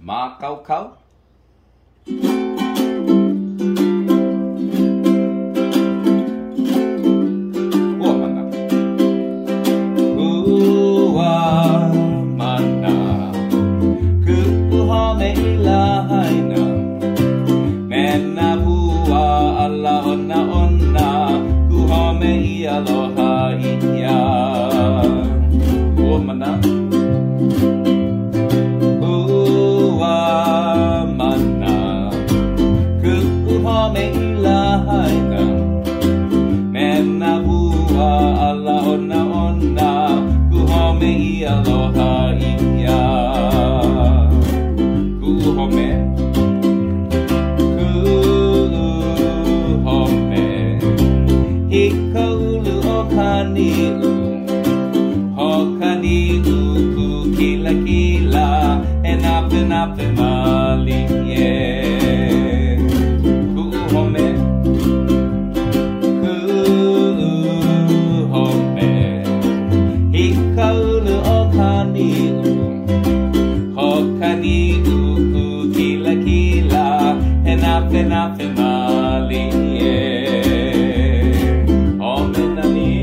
Ma kau kau. Ua mana. Ua mana. Kupuha me ilahaina. Mena bua ala ona ona. Kuha me I aloha ia. Ua mana. Aloha ia kuhome hikaulu o kaniu hokaniu ku kila kila enape nape mali ye kuhome hikaulu o kaniu hokaniu ku kila kila enape nape mali ye omenani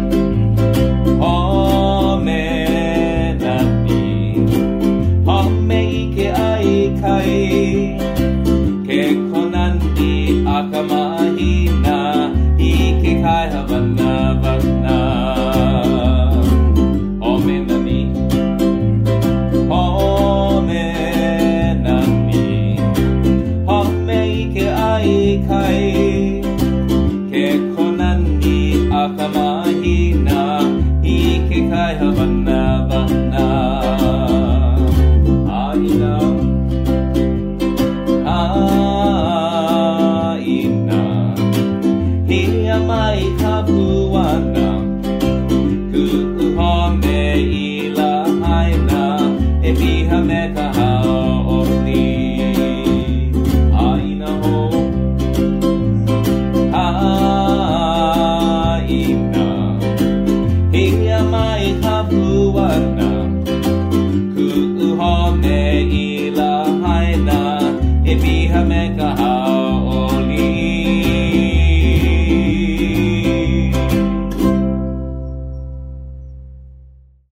omenani ome ike ai kai ke konandi akamahina ike kai havana vana Mahina ike kai havana vana aina